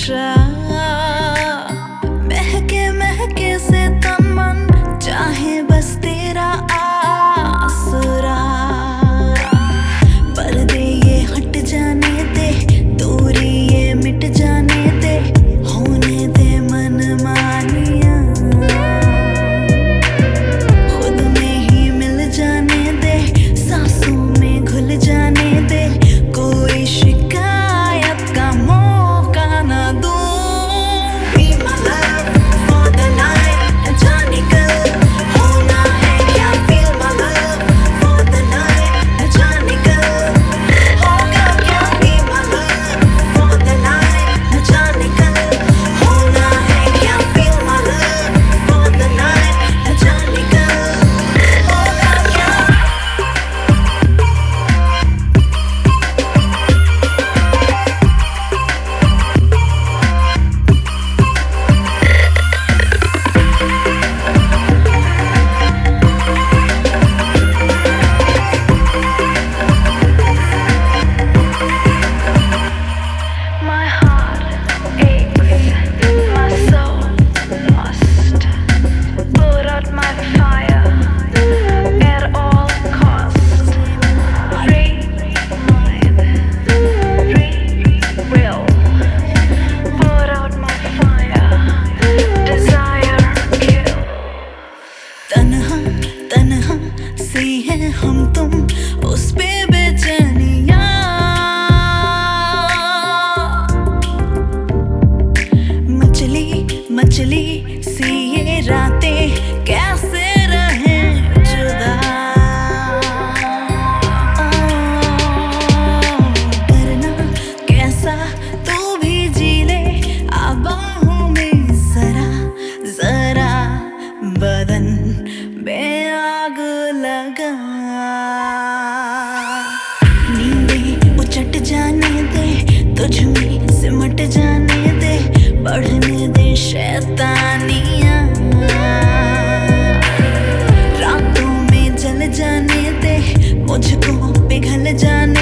नशा, महके महके से तन मन, चाहे बस तेरा आसरा। पर्दे ये हट जाने दे, दूरी ये मिट जाने दे, होने दे मन मानिया, खुद में ही मिल जाने दे, सांसों में घुल जाने दे, कोई शिकायत का मौका न दूं। Be my love for the night, जाने कल होना है क्या? Feel my love for the night, जाने कल होगा क्या? Be my love for the night, जाने कल होना है क्या? Feel my love for the night, जाने कल होगा क्या? My heart aches, my soul lost. Put out my fire at all costs. Free mind, free will. Put out my fire, desire kill. तन्हा तन्हा सी है हम तुम, उस पे बेचैनियाँ, मचली मचली सी ये रातें, कैसे रहें जुदा। डरना कैसा तू भी जी ले, आ बाहों में जरा जरा, बदन में आग लगा। नींदें उचट जाने दे, तुझ में सिमट जाने दे, बढ़ने दे शैतानियाँ, रातों में जल जाने दे, मुझको पिघल जाने